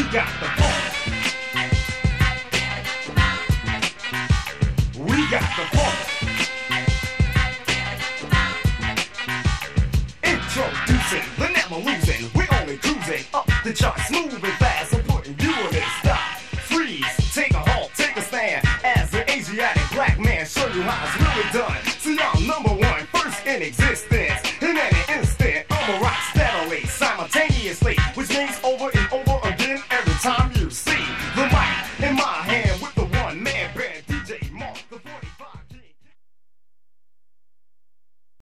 got the funk. We got the funk. Introducing, but never losing. We're only cruising up the chart, smooth and fast. I'm putting you in this stop. Freeze, take a halt, take a stand. As an Asiatic black man, show you how it's really done. See, I'm number one, first in existence.